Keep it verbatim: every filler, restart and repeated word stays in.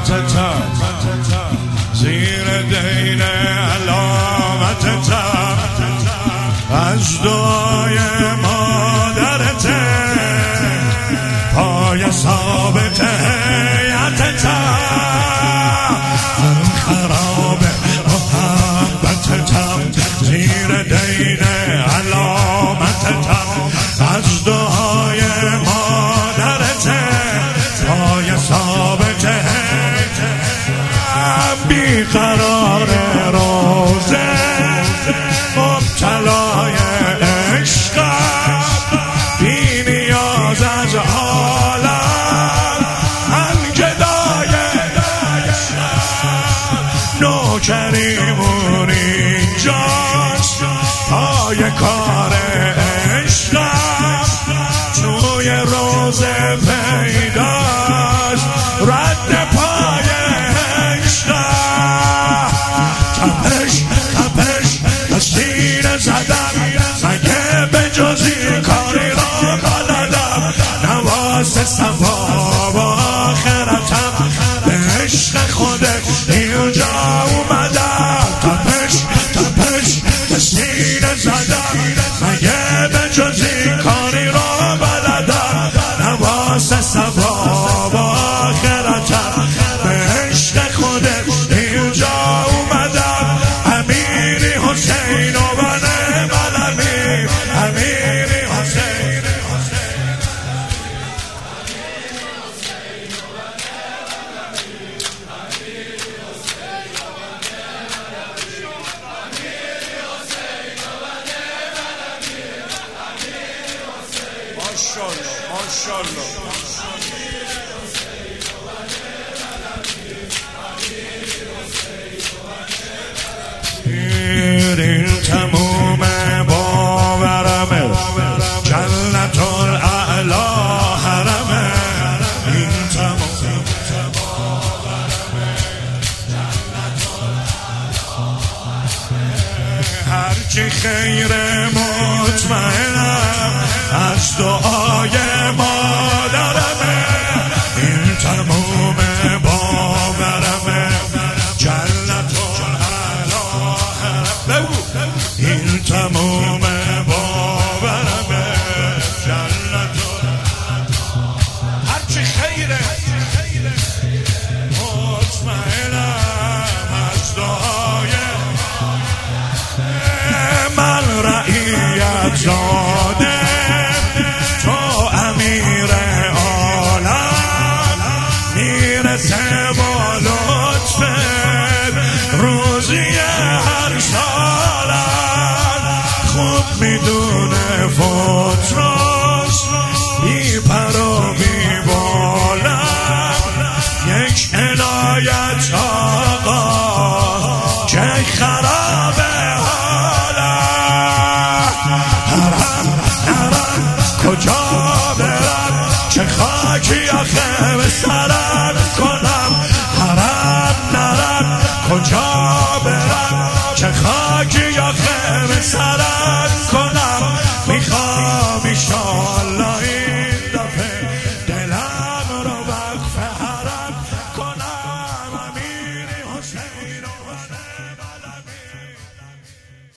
تا زیر دین علامت تا از دعای مادرت پای ثابت هیئت تا خراب محبت تا زیر دین علامت تا از دعای مادرت پای ثابت هیئت بیقرار روزه مبتلای عشق بی نیاز از عالم الگدای نوکریمون اینجاست پای کار عشق توی روزه پیداست رد پای عشق تپش تپش سینه زدم مگه به جزی کاری را بلدم نواز صفا و آخرتم به عشق خودت اینجا اومدم تپش تپش سینه زدم مگه به جزی کاری را بلدم نواز صفا و آخرتم به عشق خودت اینجا اومدم امیری حسین و بنه بلمیر امیری حسین ماشاءالله ماشاءالله این تموم باورمه جنت الاعلی حرمه این تموم باورمه جنت الاعلی هرچی خیر مطمئنم از دعای مادرمه این تموم باورمه جنت این تموم باورمه جنت هرچی خیره مطمئنم از دعای من رعیت زاده تو امیر عالم میرسه با لطفت روزی هر سالم خوب میدونه فوت راست بی پرو